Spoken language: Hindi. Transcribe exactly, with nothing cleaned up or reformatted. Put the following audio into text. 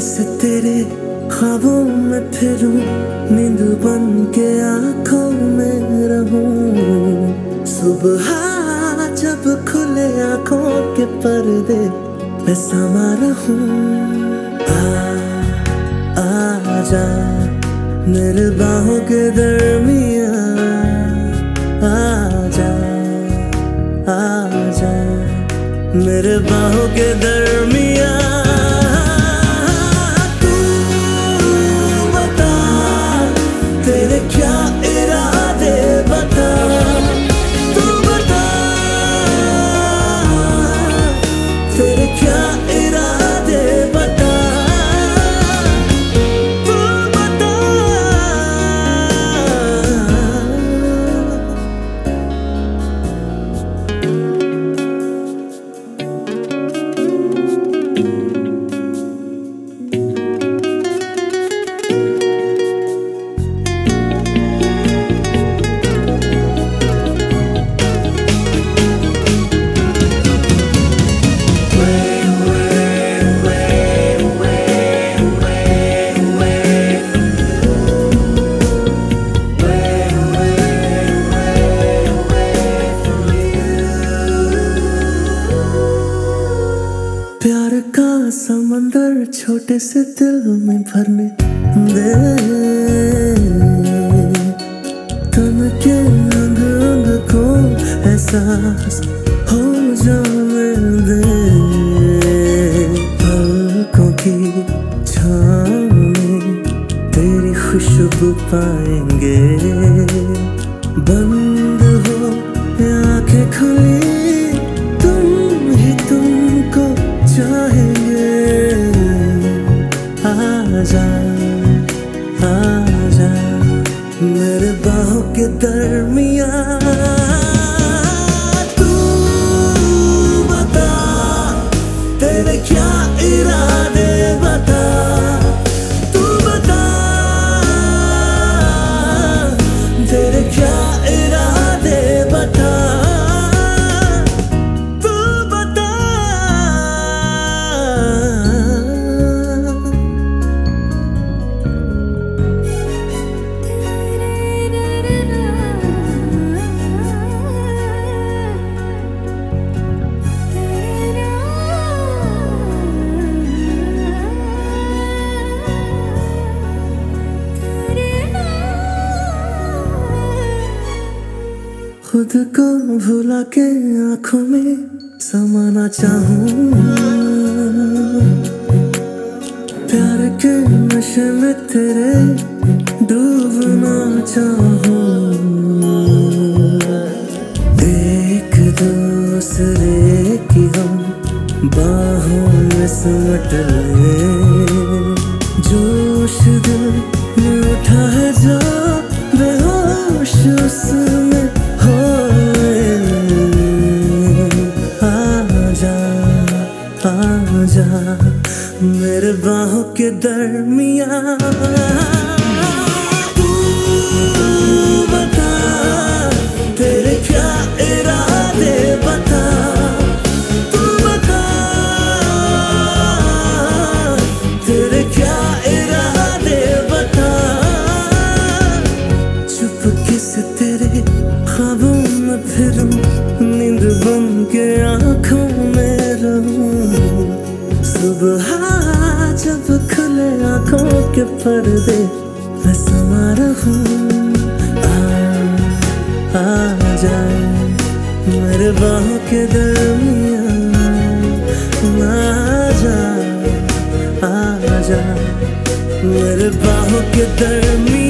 से तेरे ख्वाबों में फिरूं, नींद बन के आंखों में रहूं। सुबह जब खुले आंखों के पर्दे मैं समा रहूं। आ, आ जा मेरे बाहों के दरमियां, आ जा, आ जा मेरे बाहों के दरमियां। तू बता तेरे क्या इरादे, बता तू बता तेरे क्या इरादे, बता तू बता। प्यार का समंदर छोटे से दिल में भरने दे, तन के अंग अंग को एहसास हो जाने दे। पलकों की छाँव में तेरी खुशबू पाएंगे, बंद हो या आंखें खुली तुम ही तुमको चाहेंगे। आजा आजा मेरे बाहों के दरमियां। तू बता तेरे क्या इरादे, बता तू बता तेरे क्या इरादे, बता तू बता। खुद को भुला के आंखों में समाना चाहूं, प्यार के नशे में तेरे डूबना चाहूं। एक दूसरे की हम बाहों में सिमट ले, जोश दिल में उठा है जो बेहोश उसमें आजा मेरे बाहों के दरमियां। तू बता तेरे क्या इरादे, बता तू बता तेरे क्या इरादे, बता। चुपके से तेरे ख्वाबों में फिरूं, नींद बन के आंखों में रहूं। सुबह जब खुले आंखों के पर्दे मैं समा रहूं। आ, आ जा मेरे बाहों के दरमियां, आ जा, आ जा मेरे बाहों के दरमियां।